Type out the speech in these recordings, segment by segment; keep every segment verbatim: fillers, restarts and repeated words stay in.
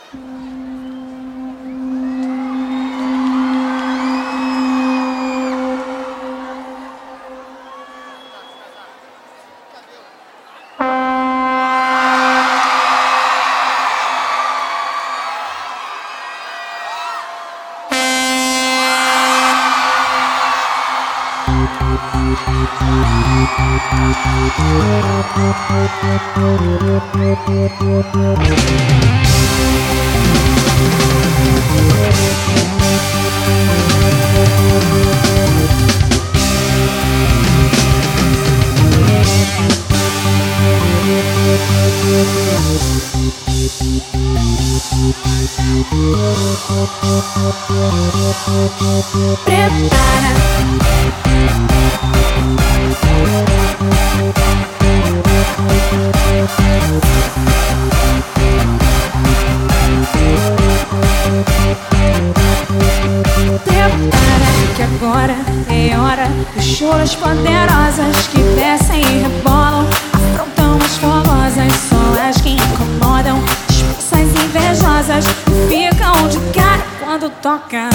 Prepara. Prepara que agora é hora dos choros poderosas que descem e rebolam, afrontam as fogosas, são as que incomodam, expulsas invejosas, ficam de cara quando toca.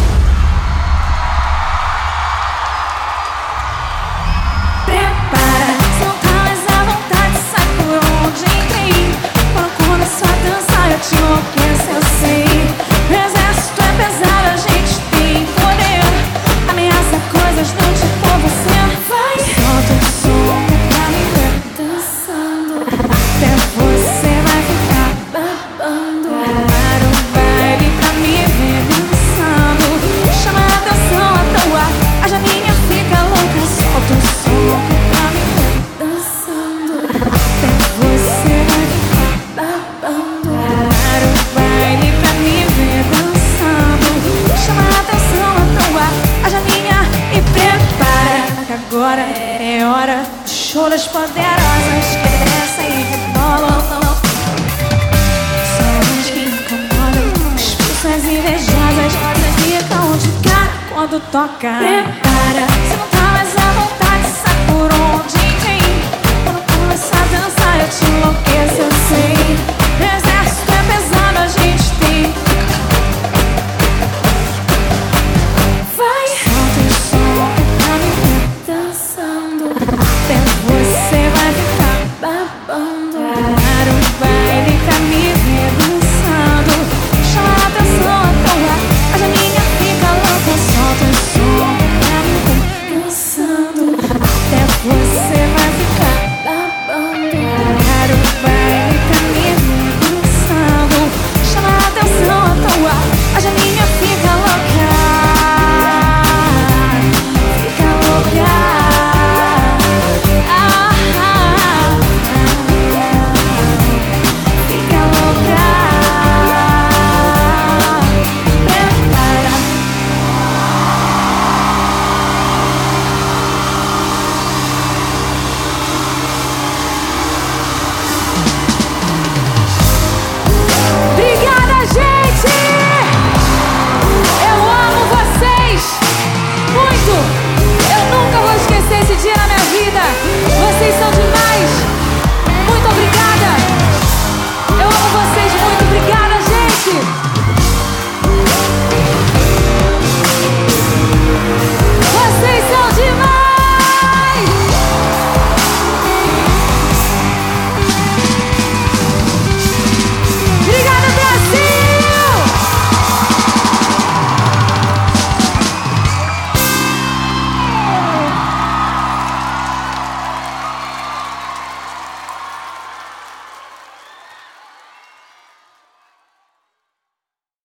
Prepara, se não tá mais à vontade, sai por onde entrei. Quando começou a dançar eu te enlouqueço, eu sei. O exército é pesado, a gente tem poder. Ameaça coisas do tipo você vai. Solta o som pra me ver dançando, até você vai ficar babando. Para o baile pra me ver dançando, chama a atenção à toa, a Janinha fica louca. Solta o som pra me ver dançando, até você vai ficar babando. Para o baile pra me ver dançando, chama a atenção à toa, a Janinha, e prepara que agora é hora de choras poderosas que descem e rebolam, são as que incomodam, expulsões invejosas, ficam de cara quando toca. Prepara.